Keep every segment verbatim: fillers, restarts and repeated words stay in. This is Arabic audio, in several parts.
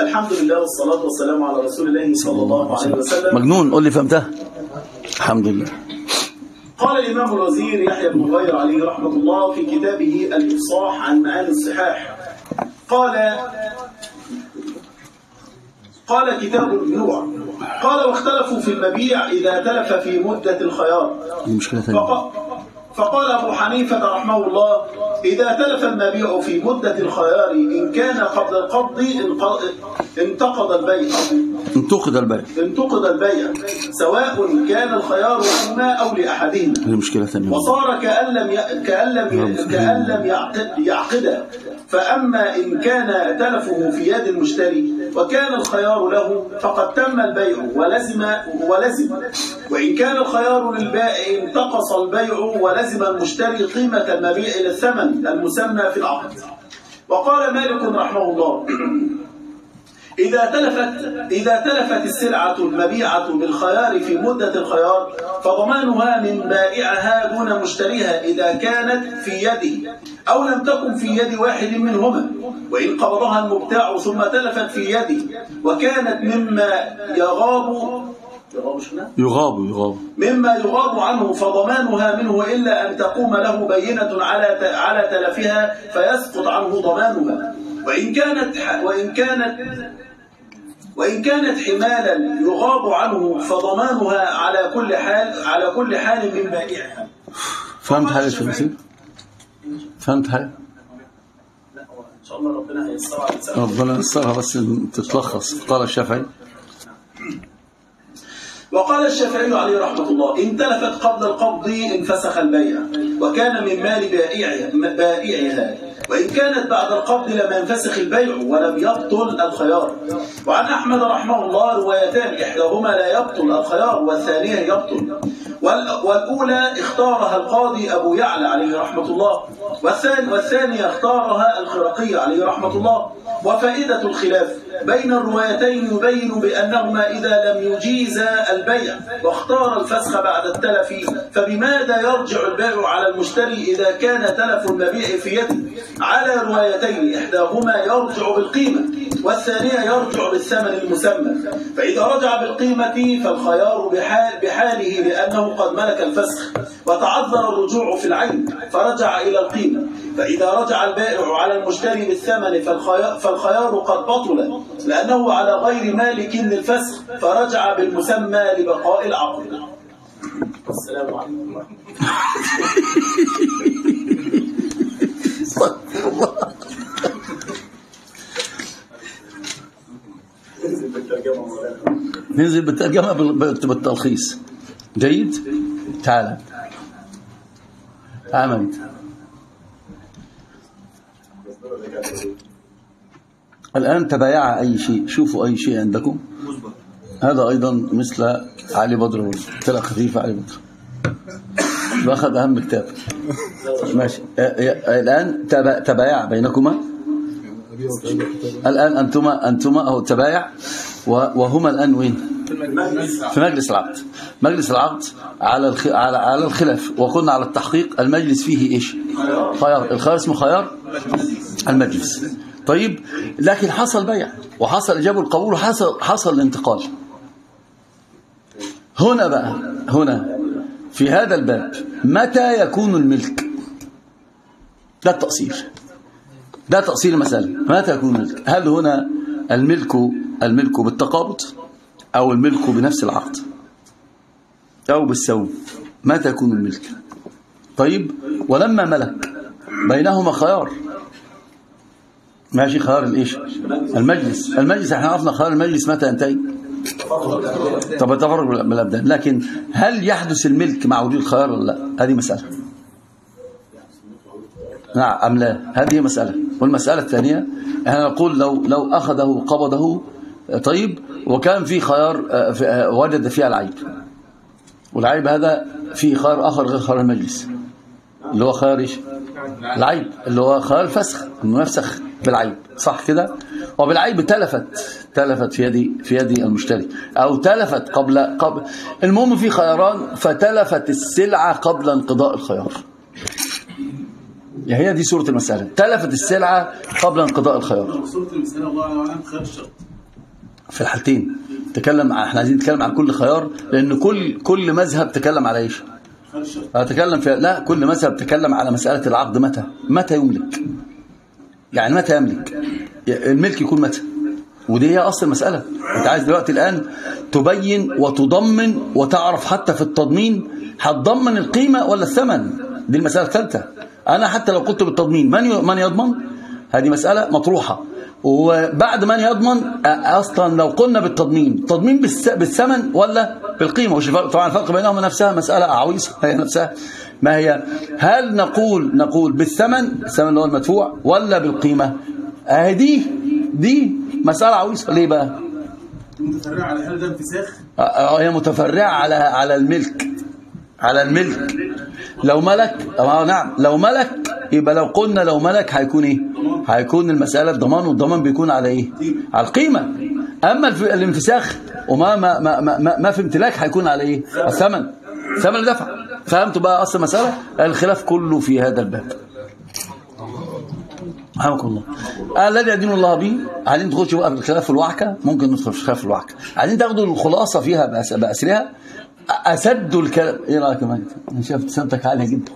الحمد لله والصلاة والسلام على رسول الله صلى الله عليه وسلم. مجنون قول لي فهمتها. الحمد لله. قال الإمام الوزير يحيى بن غير عليه رحمة الله في كتابه الإفصاح عن معاني الصحاح، قال قال كتاب البيوع، قال واختلفوا في المبيع إذا تلف في مدة الخيار. فق... فقال أبو حنيفة رحمه الله إذا تلف المبيع في مدة الخيار إن كان قبل القبض انتقض البيع انتقد البيع انتقد البيع سواء كان الخيار لهما أو لأحدهما. المشكلة ثانية. وصار كأن لم ي... كأن لم ي... كأن لم يعقد يعقد فأما إن كان تلفه في يد المشتري وكان الخيار له فقد تم البيع ولزم ولزم وإن كان الخيار للبائع انتقص البيع ولزم المشتري قيمة المبيع إلى الثمن المسمى في العقد. وقال مالك رحمه الله إذا تلفت إذا تلفت السلعة المبيعة بالخيار في مدة الخيار فضمانها من بائعها دون مشتريها إذا كانت في يده أو لم تكن في يد واحد منهما، وإن قبضها المبتاع ثم تلفت في يده وكانت مما يغاب يغاب يغاب مما يغاب عنه فضمانها منه إلا أن تقوم له بينة على على تلفها فيسقط عنه ضمانها. وإن كانت وإن كانت وإن كانت حمالا يغاب عنه فضمانها على كل حال على كل حال من بائعها. فهمت حاجة شو بصير؟ فهمت حاجة؟ لا إن شاء الله ربنا هيسرها ربنا يسرها بس تتلخص. قال الشافعي وقال الشافعي عليه رحمة الله إن تلفت قبل القبض انفسخ البيع وكان من مال بائعها, بائعها وإن كانت بعد القبض لم ينفسخ البيع ولم يبطل الخيار. وعن أحمد رحمه الله روايتان إحداهما لا يبطل الخيار والثانية يبطل، والأولى اختارها القاضي أبو يعلى عليه رحمة الله والثانية اختارها الخرقي عليه رحمة الله. وفائدة الخلاف بين الروايتين يبين بأنهما إذا لم يجيزا البيع واختار الفسخ بعد التلف فبماذا يرجع البائع على المشتري إذا كان تلف المبيع في يده؟ على روايتين إحداهما يرجع بالقيمة والثانية يرجع بالثمن المسمى، فإذا رجع بالقيمة فالخيار بحال بحاله لأنه قد ملك الفسخ وتعذر الرجوع في العين فرجع إلى القيمة، فإذا رجع البائع على المشتري بالثمن فالخيار, فالخيار قد بطل لأنه على غير مالك للفسخ فرجع بالمسمى لبقاء العقد. السلام عليكم ورحمة الله. ننزل بالترجمة بالتلخيص. جيد. تعال تعال الآن تبايع أي شيء. شوفوا أي شيء عندكم. هذا أيضا مثل علي بدر طلع خفيفة علي بدر واخذ أهم كتاب. ماشي. الآن تبايع بينكما. الآن أنتما أنتما أو تبايع وهما الآن وين؟ في مجلس العقد. مجلس العقد على على على الخلاف، وقلنا على التحقيق المجلس فيه إيش؟ خيار. الخيار اسمه خيار المجلس. طيب لكن حصل بيع وحصل إجابة القبول وحصل حصل الانتقال. هنا بقى هنا في هذا الباب متى يكون الملك؟ ده التأصيل، ده تأصيل المسألة. متى يكون الملك؟ هل هنا الملك الملك بالتقابض أو الملك بنفس العقد أو بالسوم؟ متى يكون الملك؟ طيب ولما ملك بينهما خيار. ماشي. خيار الايش؟ المجلس. المجلس احنا عرفنا خيار المجلس متى ينتهي؟ طب تفرق بالابدان. لكن هل يحدث الملك مع وجود الخيار ولا لا؟ هذه مسألة. نعم ام لا؟ هذه مسألة. والمسألة الثانية احنا نقول لو لو اخذه قبضه طيب وكان في خيار وجد فيها العيب، والعيب هذا فيه خيار اخر غير خيار المجلس اللي هو خيار ايش؟ العيب اللي هو خيار الفسخ، انه يفسخ بالعيب، صح كده؟ وبالعيب تلفت تلفت في يد في يد المشتري او تلفت قبل قبل المهم في خياران فتلفت السلعة قبل انقضاء الخيار. هي دي صورة المسألة. تلفت السلعة قبل انقضاء الخيار. صورة المسألة الله أعلم خيار الشرط. في الحالتين تكلم. احنا عايزين نتكلم عن كل خيار، لان كل كل مذهب تكلم على ايش؟ اتكلم في لا كل مذهب تكلم على مساله العقد. متى متى يملك، يعني متى يملك الملك، يكون متى. ودي هي اصل المساله. انت عايز دلوقتي الان تبين وتضمن وتعرف حتى في التضمين هتضمن القيمه ولا الثمن. دي المساله الثالثه. انا حتى لو قلت بالتضمين من من يضمن، هذه مساله مطروحه. وبعد من يضمن اصلا لو قلنا بالتضمين، التضمين بالثمن ولا بالقيمه؟ وش طبعا الفرق بينهما نفسها مساله عويصه هي نفسها. ما هي؟ هل نقول نقول بالثمن، الثمن اللي هو المدفوع، ولا بالقيمه؟ اهي دي مساله عويصه. ليه بقى؟ متفرعه على هل ده انفساخ؟ هي متفرعه على على الملك، على الملك. لو ملك، اه نعم، لو ملك يبقى لو قلنا لو ملك هيكون ايه؟ هيكون المساله الضمان، والضمان بيكون على ايه؟ على القيمه. اما الانفساخ وما ما ما ما, ما في امتلاك هيكون على ايه؟ الثمن، الثمن اللي دفع. فهمتوا بقى اصل المساله؟ الخلاف كله في هذا الباب. رحمكم الله. الذي يدين الله به. عايزين تخشوا بقى في الخلاف الوعكه، ممكن ندخل في الخلاف الوعكه. عايزين تاخدوا الخلاصه فيها باسرها. أسد الكلام. ايه رايك يا مجد؟ انا شايف ابتسامتك عاليه جدا.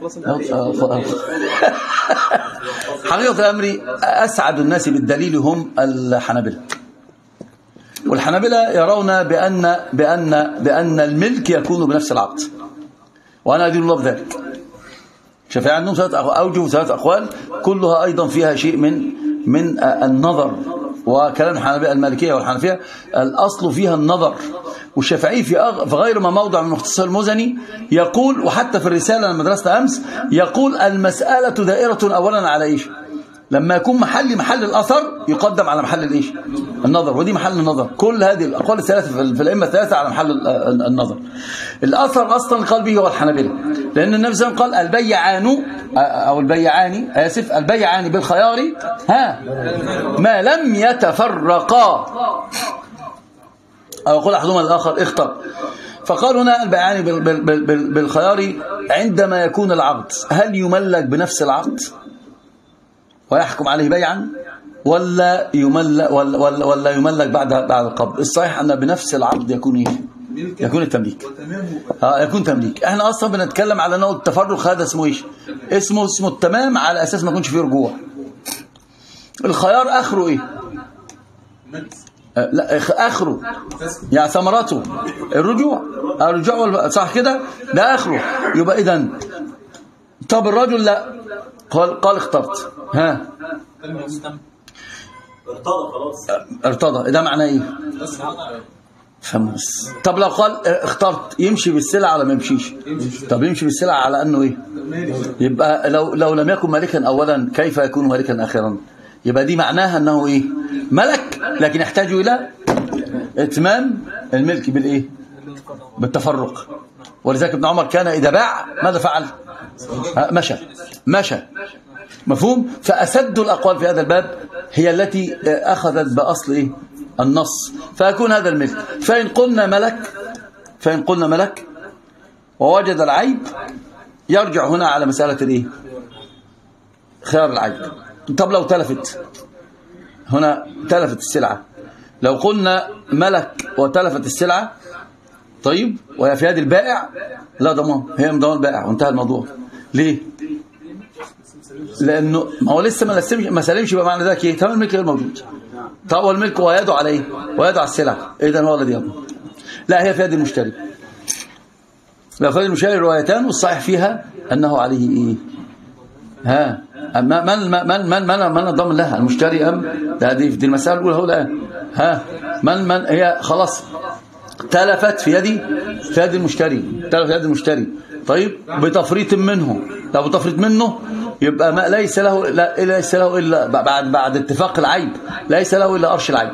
حقيقه الامر اسعد الناس بالدليل هم الحنابلة. والحنابلة يرون بان بان بان الملك يكون بنفس العقد، وانا ادين الله بذلك. الشافعي عندهم ثلاث اوجه وثلاث اقوال، كلها ايضا فيها شيء من من النظر. وكلام الحنابلة المالكيه والحنفيه الاصل فيها النظر. والشافعي في غير ما موضع من مختصر المزني يقول، وحتى في الرسالة لما درسنا أمس يقول المسألة دائرة أولا على إيش؟ لما يكون محل محل الأثر يقدم على محل الإيش؟ النظر. ودي محل النظر. كل هذه الأقوال الثلاثة في الأئمة الثلاثة على محل النظر. الأثر أصلا قال به هو الحنابلة، لأن النبي صلى الله عليه وسلم قال البيعان أو البيعان آسف البيعان بالخيار ها ما لم يتفرقا، أو يقول أحدهما الآخر اختر. فقال هنا البيعان بالخيار عندما يكون العقد، هل يملك بنفس العقد ويحكم عليه بيعا، ولا يملك ولا, ولا, ولا يملك بعد بعد القبض؟ الصحيح أن بنفس العقد يكون إيه؟ يكون التمليك. اه يكون تمليك. احنا اصلا بنتكلم على نوع التفرق، هذا اسمه ايش؟ اسمه اسمه التمام، على اساس ما يكونش فيه رجوع. الخيار اخره ايه؟ لا اخره يعني ثمرته الرجوع، الرجوع صح كده، ده اخره. يبقى اذا طب الرجل لا قال قال اخترت ها ارتضى خلاص، ارتضى، ده معناه ايه؟ خمس. طب لو قال اخترت، يمشي بالسلعه ولا ما يمشيش؟ طب يمشي بالسلعه على انه ايه؟ يبقى لو لو لم يكن مالكا اولا كيف يكون مالكا اخرا؟ يبقى دي معناها انه ايه؟ ملك، لكن يحتاج الى اتمام الملك بالايه؟ بالتفرق. ولذلك ابن عمر كان اذا باع ماذا فعل؟ مشى مشى مفهوم. فاسد الاقوال في هذا الباب هي التي اخذت باصل ايه؟ النص. فيكون هذا الملك. فان قلنا ملك فان قلنا ملك ووجد العيب، يرجع هنا على مساله الايه؟ خيار العيب. طب لو تلفت، هنا تلفت السلعة، لو قلنا ملك وتلفت السلعة طيب وهي في يد البائع، لا ضمان، هي من ضمان البائع وانتهى الموضوع. ليه؟ لأنه ما هو لسه ما سلمش ما سلمش يبقى معنى ذلك ايه؟ تمام الملك غير موجود. طب والملك ويده على ايه؟ ويده على السلعة، اذا هو الذي يضمن. لا، هي في يد المشتري. لا، في يد المشتري روايتان، والصحيح فيها أنه عليه ايه؟ ها من من من من من من الضامن لها؟ المشتري ام؟ ده دي, دي المساله الاولى هو الان. ها من من هي خلاص تلفت في يدي في يد المشتري، تلفت في يد المشتري طيب بتفريط منه. لو بتفريط منه يبقى ما ليس له لا ليس له الا بعد بعد اتفاق العيب، ليس له الا قرش العيب.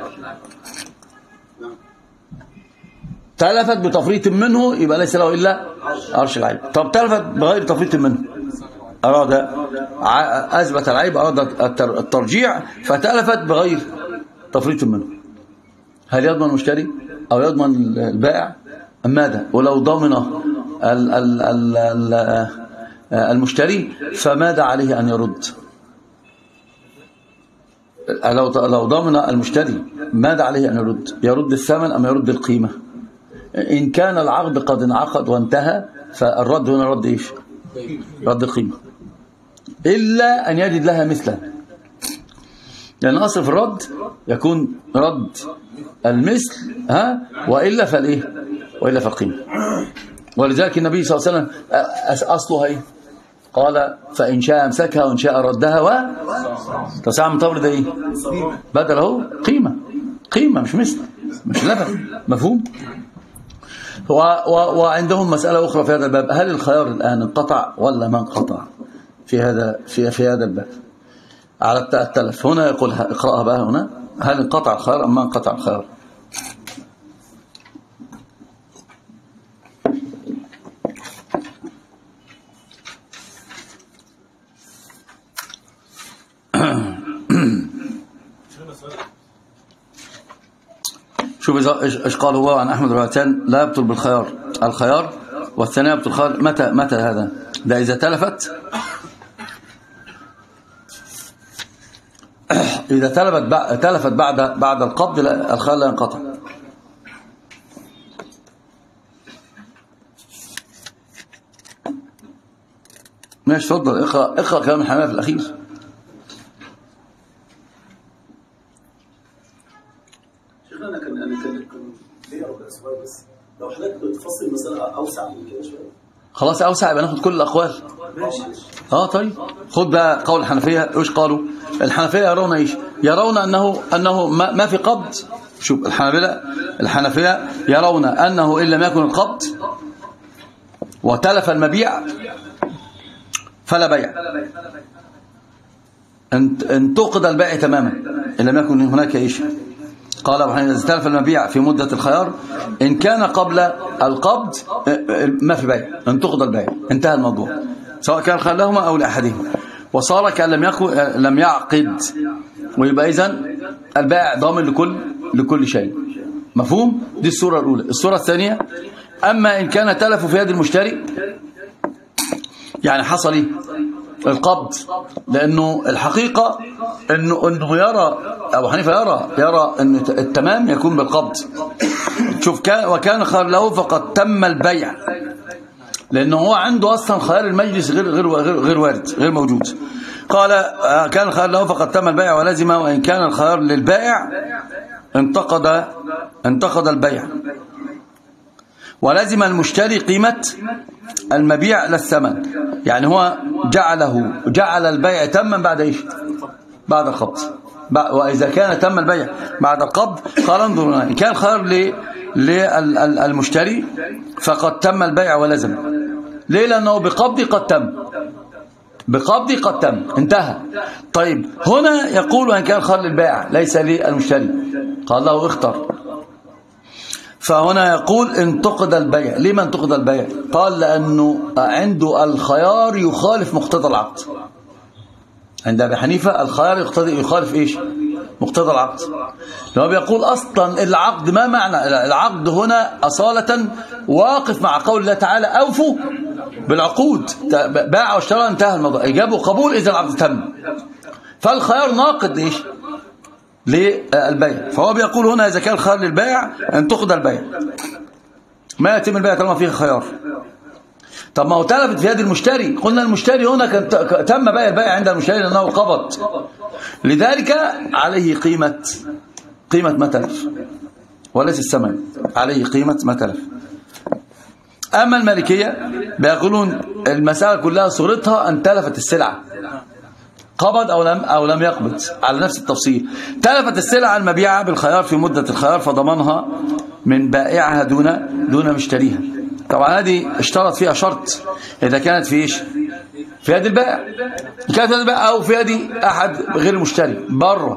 تلفت بتفريط منه يبقى ليس له الا قرش العيب. طب تلفت بغير تفريط منه، أراد أثبت العيب، أراد الترجيع، فتلفت بغير تفريط منه، هل يضمن المشتري أو يضمن البائع أم ماذا؟ ولو ضمن المشتري فماذا عليه أن يرد؟ لو ضمن المشتري ماذا عليه أن يرد؟ يرد الثمن أم يرد القيمة؟ إن كان العقد قد انعقد وانتهى فالرد هنا رد إيش؟ رد القيمة، إلا أن يجد لها مثلا، لأن أصل في الرد يكون رد المثل، ها، وإلا فالإيه؟ وإلا فالقيمة. ولذلك النبي صلى الله عليه وسلم أصلها إيه؟ قال فإن شاء أمسكها وإن شاء ردها و تسعة من تمر ده إيه؟ بدل أهو قيمة، قيمة مش مثل، مش لبن. مفهوم؟ و و وعندهم مسألة أخرى في هذا الباب، هل الخيار الآن انقطع ولا ما انقطع في هذا في في هذا الباب على التلف؟ هنا يقول اقرأها بقى هنا، هل انقطع الخيار أم ما انقطع الخيار؟ شوف ايش قال هو عن احمد روايتان لا يبطل بالخيار الخيار، والثانيه يبطل الخيار متى متى هذا؟ ده اذا تلفت اذا تلفت تلفت بعد بعد القبض الخيار لا ينقطع. ماشي، اتفضل اقرا اقرا كلام الحنفيه في الاخير. انا كان انا كان ليا ربع سؤال بس، لو حضرتك بتفصل المساله اوسع من كده شويه. خلاص اوسع، يبقى ناخد كل الاقوال. ماشي. اه طيب خد بقى قول الحنفيه. ايش قالوا الحنفيه؟ يرون ايش؟ يرون انه انه ما, ما في قبض. شوف الحنابلة الحنفيه يرون انه ان لم يكن القبض وتلف المبيع فلا بيع، ان انتقد البيع تماما ان لم يكن هناك ايش. قال ابو حنيفه اذا تلف المبيع في مده الخيار ان كان قبل القبض ما في بيع، انتقد البيع، انتهى الموضوع، سواء كان خير لهما او لاحدهما، وصار كان لم يكن لم يعقد، ويبقى اذن البائع ضامن لكل لكل شيء. مفهوم؟ دي الصوره الاولى. الصوره الثانيه، اما ان كان تلف في يد المشتري، يعني حصل ايه؟ القبض، لانه الحقيقه انه انه يرى ابو حنيفه يرى يرى ان التمام يكون بالقبض. شوف كان وكان خير له فقد تم البيع، لانه هو عنده اصلا خيار المجلس غير غير غير, غير وارد، غير موجود. قال كان خير له فقد تم البيع ولزم، وان كان الخيار للبائع انتقد انتقد البيع، ولزم المشتري قيمة المبيع للثمن، يعني هو جعله جعل البيع تما بعد ايش؟ بعد القبض. واذا كان تم البيع بعد القبض قال انظروا ان كان خير للمشتري فقد تم البيع ولزم. ليه؟ لانه بقبض قد تم، بقبض قد تم، انتهى. طيب هنا يقول ان كان خير للبائع ليس للمشتري، قال له اختر. فهنا يقول انتقد البيع. لما انتقد البيع؟ قال لأنه عنده الخيار يخالف مقتضى العقد. عند أبي حنيفة الخيار يقتضي يخالف إيش؟ مقتضى العقد. لما بيقول أصلا العقد ما معنى العقد هنا أصالة واقف مع قول الله تعالى أوفوا بالعقود، باع واشترى انتهى الموضوع، إجابه قبول إذا العقد تم. فالخيار ناقض إيش؟ للبيع. فهو بيقول هنا إذا كان خيار للبيع انتقد البيع، ما يتم البيع طالما فيه خيار. طب ما هو تلفت في يد المشتري، قلنا المشتري هنا كان تم بيع البيع عند المشتري لأنه قبض، لذلك عليه قيمة قيمة ما تلف وليس الثمن، عليه قيمة ما تلف. أما المالكية بيقولون المسألة كلها صورتها أن تلفت السلعة، قبض أو لم أو لم يقبض، على نفس التفصيل. تلفت السلعة المبيعة بالخيار في مدة الخيار فضمنها من بائعها دون دون مشتريها. طبعا هذه اشترط فيها شرط، إذا كانت في إيش؟ في يد البائع، كانت في يد البائع أو في يد أحد غير المشتري بره،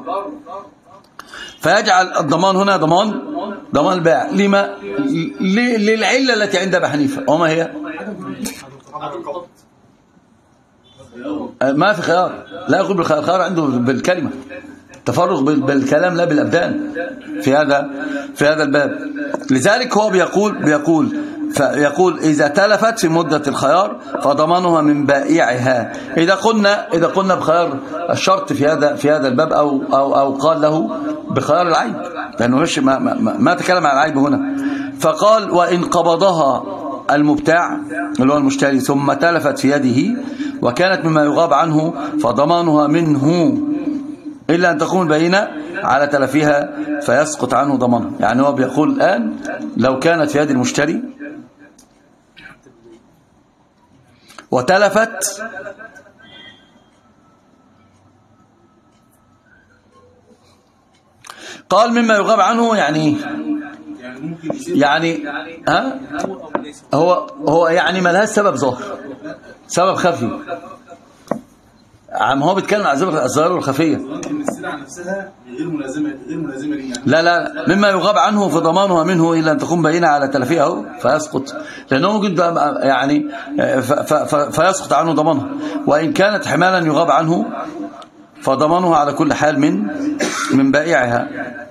فيجعل الضمان هنا ضمان ضمان البائع. لما؟ للعلة التي عند أبي حنيفة، وما هي؟ ما في خيار، لا يقول بالخيار، الخيار عنده بالكلمة، تفرغ بالكلام لا بالأبدان في هذا في هذا الباب. لذلك هو بيقول بيقول فيقول إذا تلفت في مدة الخيار فضمانها من بائعها. إذا قلنا إذا قلنا بخيار الشرط في هذا في هذا الباب أو أو أو قال له بخيار العيب، لأنه مش ما, ما, ما تكلم عن العيب هنا. فقال وإن قبضها المبتاع اللي هو المشتري ثم تلفت في يده وكانت مما يغاب عنه فضمانها منه إلا أن تقوم البينة على تلفها فيسقط عنه ضمانه. يعني هو بيقول الآن لو كانت في يد المشتري وتلفت قال مما يغاب عنه يعني يعني ها هو هو يعني ما لهاش سبب ظاهر، سبب خفي. عم هو بيتكلم عن الظاهر والخفيه. السلعه نفسها غير ملازمه غير ملازمه ليه يعني؟ لا لا مما يغاب عنه فضمانها منه الا ان تقوم بينه على تلفيه فيسقط، لانه ممكن يعني فيسقط عنه ضمانها. وان كانت حمالا يغاب عنه فضمانها على كل حال من من بائعها.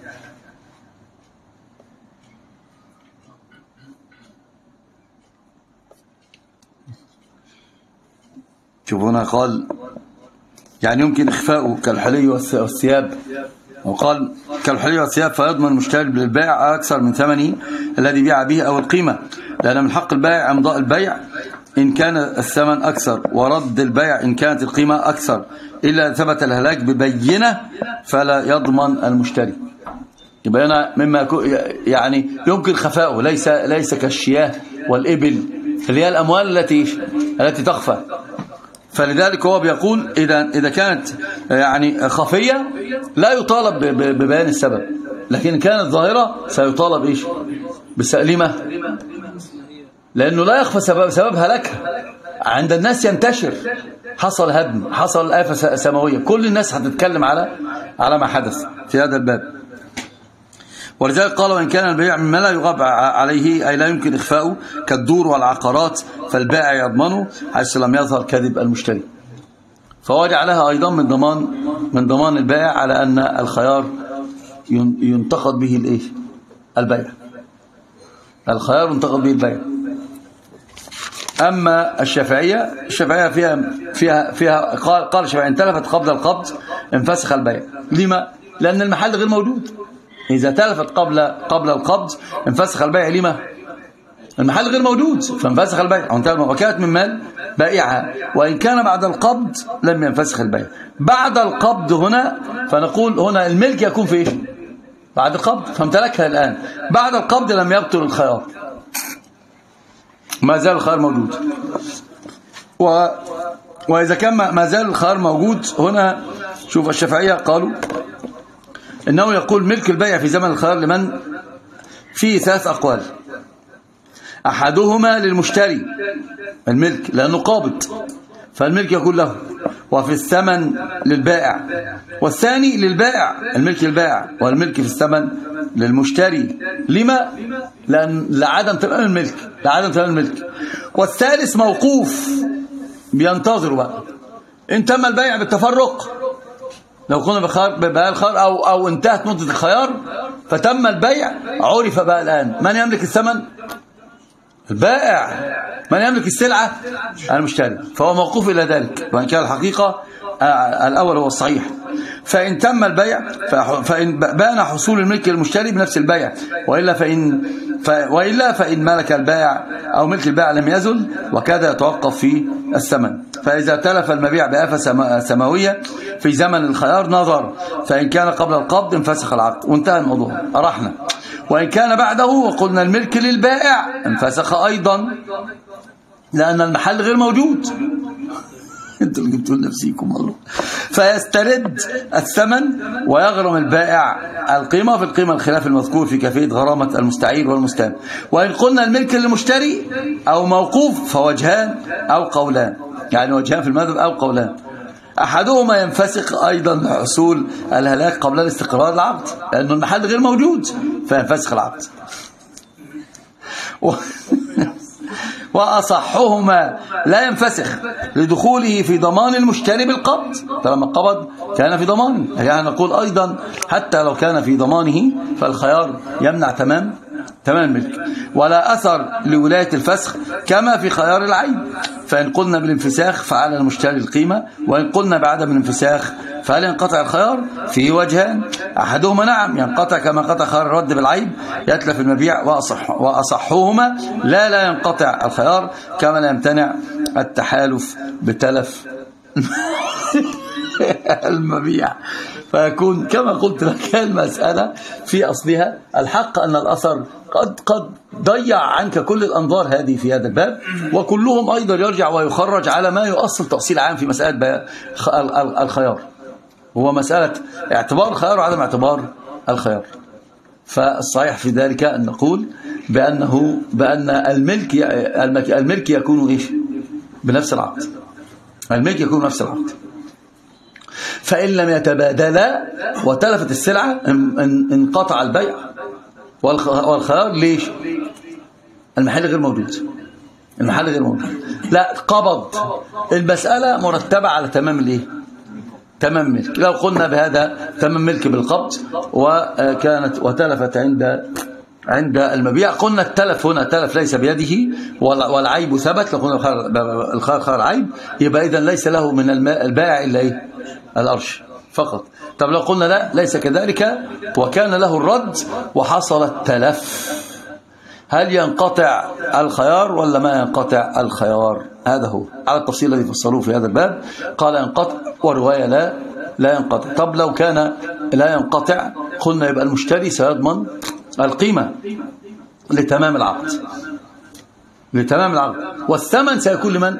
شوفوا هنا قال يعني يمكن إخفاؤه كالحلي والثياب، وقال كالحلي والثياب فيضمن المشتري للبائع أكثر من ثمنه الذي بيع به أو القيمة، لأن من حق البائع إمضاء البيع إن كان الثمن أكثر ورد البيع إن كانت القيمة أكثر، إلا ثبت الهلاك ببينة فلا يضمن المشتري. يبقى هنا مما يعني يمكن خفاؤه، ليس ليس كالشياه والإبل اللي هي الأموال التي التي تخفى. فلذلك هو بيقول إذا إذا كانت يعني خفية لا يطالب ببيان السبب، لكن كانت ظاهرة سيطالب إيش؟ بالسليمة، لأنه لا يخفى سبب سبب هلاكها عند الناس، ينتشر، حصل هدم، حصل آفة سماوية، كل الناس هتتكلم على على ما حدث في هذا الباب. ولذلك قال وإن كان البيع مما لا يغاب عليه أي لا يمكن إخفاؤه كالدور والعقارات فالبائع يضمنه حيث لم يظهر كذب المشتري. فهو جعلها أيضا من ضمان من ضمان البائع على أن الخيار ينتقد به الإيه؟ البيع. الخيار ينتقد به البيع. أما الشافعية الشافعية فيها فيها فيها قال قال الشافعي إن تلفت قبل القبض انفسخ البيع. لما؟ لأن المحل غير موجود. إذا تلفت قبل قبل القبض انفسخ البيع. لما؟ المحل غير موجود فانفسخ البيع، وكانت من مال بائعها. وإن كان بعد القبض لم ينفسخ البيع. بعد القبض هنا فنقول هنا الملك يكون في إيش؟ بعد القبض، فامتلكها الآن. بعد القبض لم يبطل الخيار، ما زال الخيار موجود. و... وإذا كان ما زال الخيار موجود هنا، شوف الشافعية قالوا إنه يقول ملك البيع في زمن الخيار لمن فيه ثلاث أقوال. أحدهما للمشتري الملك لأنه قابض فالملك يكون له، وفي الثمن للبائع. والثاني للبائع الملك للبائع، والملك في الثمن للمشتري. لما؟ لأن لعدم تمام الملك لعدم تمام الملك. والثالث موقوف بينتظر بقى إن تم البيع بالتفرق، لو كنا ببيع الخيار أو أو انتهت مدة الخيار فتم البيع، عرف بقى الآن من يملك الثمن؟ البائع. من يملك السلعة؟ المشتري. فهو موقوف إلى ذلك، وإن كان الحقيقة الأول هو الصحيح. فإن تم البيع فإن بان حصول الملك للمشتري بنفس البيع، وإلا فإن وإلا فإن ملك البائع أو ملك البائع لم يزل، وكذا يتوقف في الثمن. فإذا تلف المبيع بآفة سماوية في زمن الخيار نظر، فإن كان قبل القبض انفسخ العقد وانتهى الموضوع، أرحنا. وإن كان بعده وقلنا الملك للبائع انفسخ أيضا، لأن المحل غير موجود. انتوا اللي جبتوا لنفسيكم والله. فيسترد الثمن ويغرم البائع القيمة في القيمة الخلاف المذكور في كيفية غرامة المستعير والمستعان. وإن قلنا الملك للمشتري أو موقوف فوجهان أو قولان، يعني وجهان في المذهب أو قولان. أحدهما ينفسخ أيضا لحصول الهلاك قبل الاستقرار العقد، لأن المحل غير موجود فينفسخ العقد. و... وأصحهما لا ينفسخ لدخوله في ضمان المشتري بالقبض، فلما قبض كان في ضمانه. يعني نقول أيضا حتى لو كان في ضمانه فالخيار يمنع تمام تمام الملك، ولا أثر لولاية الفسخ كما في خيار العيب. فإن قلنا بالانفساخ فعلى المشتري القيمة، وإن قلنا بعدم الانفساخ فهل ينقطع الخيار؟ فيه وجهان، أحدهما نعم ينقطع كما انقطع خيار الرد بالعيب يتلف المبيع، وأصح وأصحهما لا لا ينقطع الخيار كما لا يمتنع التحالف بتلف المبيع. فيكون كما قلت لك المسألة في أصلها الحق أن الأثر قد قد ضيع عنك كل الأنظار هذه في هذا الباب، وكلهم أيضا يرجع ويخرج على ما يؤصل تأصيل عام في مسألة الخيار، هو مسألة اعتبار الخيار وعدم اعتبار الخيار. فالصحيح في ذلك أن نقول بأنه بأن الملك الملك يكون إيش؟ بنفس العقد، الملك يكون نفس العقد. فإن لم يتبادلا وتلفت السلعة انقطع البيع والخيار. ليش؟ المحل غير موجود، المحل غير موجود. لا قبض، المسألة مرتبة على تمام الايه؟ تمام ملك. لو قلنا بهذا تمام ملك بالقبض وكانت وتلفت عند عند المبيع، قلنا التلف هنا تلف ليس بيده والعيب ثبت، لو قلنا الخيار خيار عيب يبقى إذن ليس له من البائع إلا إيه؟ الأرش فقط. طب لو قلنا لا ليس كذلك وكان له الرد وحصل التلف، هل ينقطع الخيار ولا ما ينقطع الخيار؟ هذا هو على التفصيل الذي فصلوه في هذا الباب. قال ينقطع ورواية لا لا ينقطع. طب لو كان لا ينقطع قلنا يبقى المشتري سيضمن القيمة لتمام العقد، لتمام العقد، والثمن سيكون لمن؟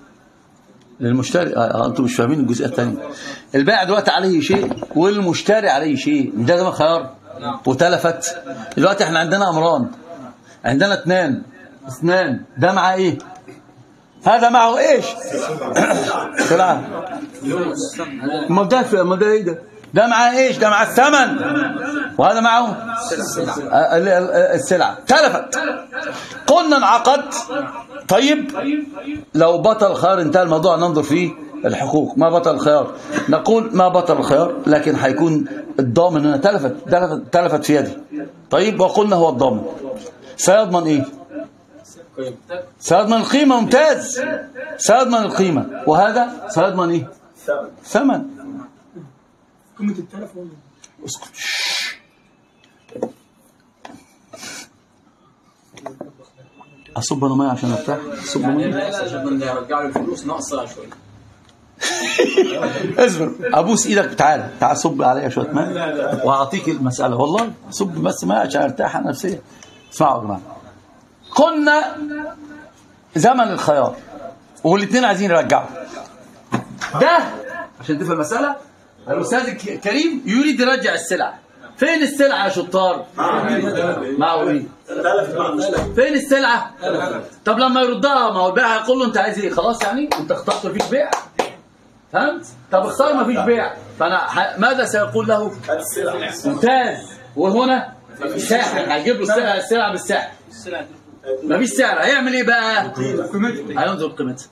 للمشتري. آه انتم مش فاهمين الجزئيه الثانيه. البائع دلوقتي عليه شيء والمشتري عليه شيء، ده ده خيار وتلفت. دلوقتي احنا عندنا امران، عندنا اثنان اثنان ده معاه ايه؟ هذا معه ايش؟ سلعه. ما ده ما ده ايه ده؟ ده معاه ايش؟ ده معاه الثمن، وهذا معه السلعه. تلفت، قلنا انعقد. طيب لو بطل الخيار انتهى الموضوع، ننظر فيه الحقوق. ما بطل الخيار نقول ما بطل الخيار، لكن هيكون الضامن هنا تلفت تلفت, تلفت في يدي. طيب وقلنا هو الضامن سيضمن ايه؟ سيضمن القيمة. ممتاز، سيضمن القيمة، وهذا سيضمن ايه؟ ثمن. قيمة التلف ولا اسكت. اصب انا ميه عشان ارتاح. اصب ميه عشان يرجع له الفلوس ناقصه شويه. اصبر، ابوس ايدك. تعال تعال صب عليا شويه ماء واعطيك المساله. والله صب بس ماء عشان ارتاح نفسيا. اسمعوا يا جماعه، قلنا زمن الخيار والاثنين عايزين يرجعوا ده عشان تفهم المساله. الاستاذ الكريم يريد يرجع السلعه. فين السلعه يا شطار؟ معه ايه؟ فين السلعه؟ طب لما يردها، ما هو البائع هيقول له انت عايز ايه؟ خلاص يعني انت اخترت مفيش بيع، فهمت؟ طب اختار مفيش بيع، فانا ح... ماذا سيقول له؟ ممتاز. وهنا ساحر هيجيب له السلعه السلعه بالسعر، مفيش سعر، هيعمل ايه بقى؟ هينظر قيمتها.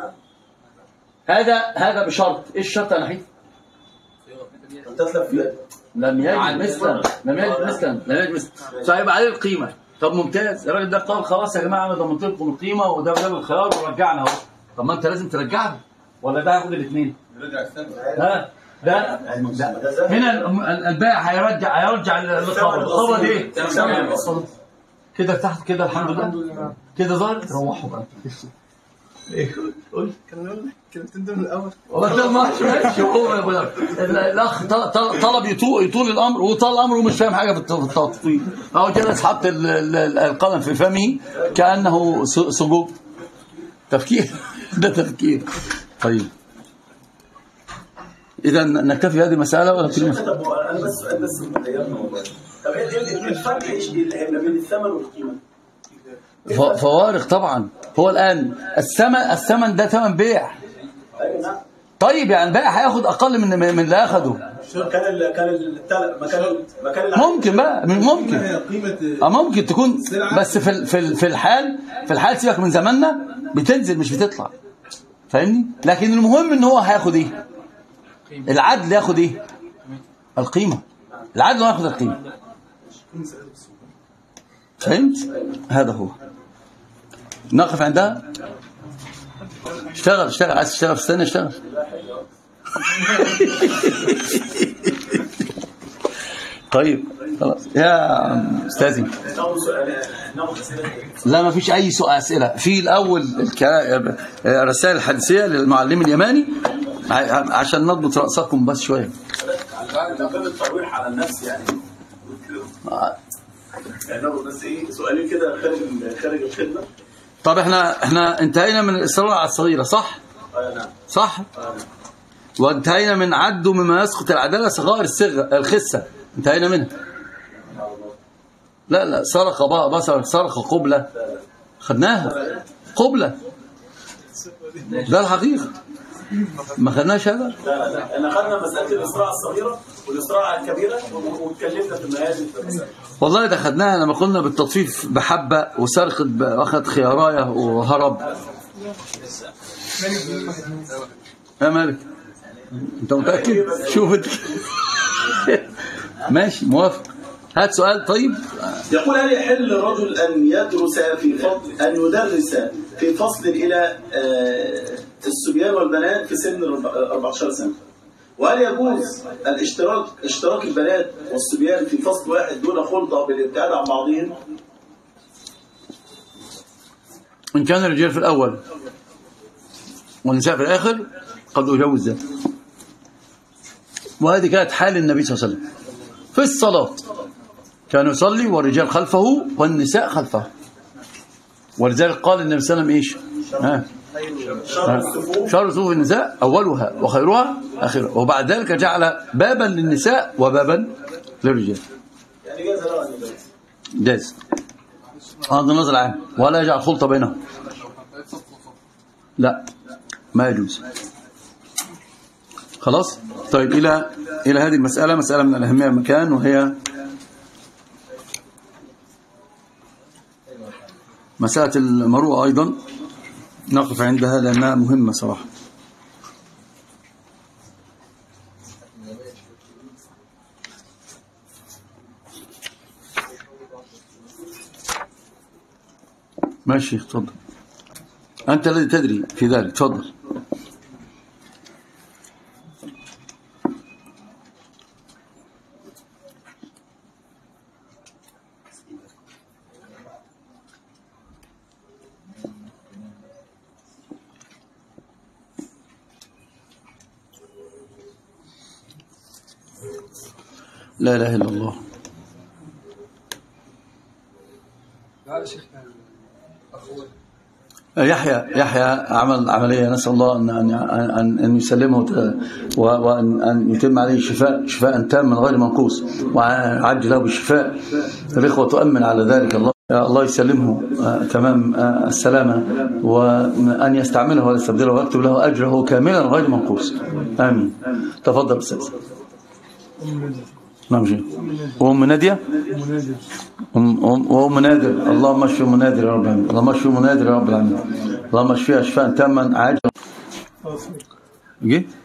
هذا هذا بشرط. ايه الشرط يا نحيف؟ لم يجد مثلا لم يجد مثلا لم يجد مثلا فهيبقى عليه القيمه. طب ممتاز، الراجل ده قال خلاص يا جماعه انا ضمنت لكم القيمه وده جاب الخيار ورجعنا اهو. طب ما انت لازم ترجعها ولا ده هياخد الاثنين؟ ها ده, ده هنا البائع هيرجع هيرجع الخبر. الخبر ايه؟ كده تحت كده. الحمد لله كده ظهر. روحوا بقى. ايه قول كلمتين دول من الاول. والله ده ماشي. هو الاخ طلب يطول يطول الامر وطال الامر ومش فاهم حاجه في التطويل. اهو جلس حط القلم في فمه كانه سجود. تفكير ده تفكير. طيب اذا نكتفي هذه المساله ولا في مساله؟ انا بس بس طب ايه الفرق ايش بين الثمن والقيمه؟ فوارق طبعا. هو الآن الثمن الثمن ده ثمن بيع. طيب يعني البائع هياخد أقل من من اللي أخده. كان ال كان التل مكان مكان ممكن بقى ممكن اه ممكن تكون، بس في في في الحال في الحال سيبك من زماننا بتنزل مش بتطلع، فاهمني؟ لكن المهم ان هو هياخد ايه؟ العدل ياخد ايه؟ القيمة. العدل ياخد القيمة. فهمت؟ هذا هو. نقف عندها. اشتغل اشتغل عايز تشتغل في السنة اشتغل. طيب خلاص يا استاذي. لا ما فيش اي سؤال اسئله في الاول. الرسائل الحديثيه للمعلم اليماني عشان نضبط راسكم بس شويه. الترويح على النفس يعني يعني بس ايه سؤالين كده خارج خارج الخدمه. طب احنا احنا انتهينا من الاصرار على الصغيره صح؟ اه نعم صح؟ وانتهينا من عد مما يسقط العداله صغائر الصغه الخسه انتهينا منها. لا لا سرق بصر سرق قبلة خدناها قبلة ده الحقيقة ما خدناش هذا. لا لا لا احنا خدنا مسألة الإسراع الصغيرة والإسراع الكبيرة واتكلمنا في المهاجم في المسألة. والله ده خدناها لما قلنا بالتطفيف بحبة وسرقت واخد خياراية وهرب. يا مالك انت متأكد؟ شوف انت. ماشي موافق. هات سؤال. طيب يقول هل يحل للرجل أن يدرس في فصل أن يدرس في فصل إلى الصبيان والبنات في سن أربعة عشر سنة؟ وهل يجوز الاشتراك اشتراك البنات والصبيان في فصل واحد دون خلطة بالابتعاد عن بعضهم؟ إن كان الرجال في الأول والنساء في الآخر قد أجوز ذلك. وهذه كانت حال النبي صلى الله عليه وسلم في الصلاة كان يصلي والرجال خلفه والنساء خلفه. ولذلك قال النبي صلى الله عليه وسلم ايش؟ ها شر صفوف النساء اولها وخيرها اخرها وبعد ذلك جعل بابا للنساء وبابا للرجال. يعني جاز له جاز هذا النظر العام ولا يجعل خلطه بينهم. لا ما يجوز. خلاص. طيب الى الى هذه المساله مساله من الاهميه المكان وهي مسألة المروءة أيضا نقف عندها لأنها مهمة صراحة. ماشي تفضل أنت الذي تدري في ذلك تفضل. لا إله إلا الله. يحيى يحيى عمل عملية نسأل الله أن أن أن يسلمه وأن أن يتم عليه شفاء شفاء تام من غير منقوص وعجل له بالشفاء. الإخوة تؤمن على ذلك. الله الله يسلمه تمام السلامة وأن يستعمله ولا يستبدله ويكتب له أجره كاملا غير منقوص. آمين. تفضل أستاذ. نعم جي. وأم نادية وأم نادر. اللهم اشفي أم نادر يا رب العالمين. اللهم اشفي أم نادر يا رب العالمين. اللهم اشفيها شفاء تاما عاجلا.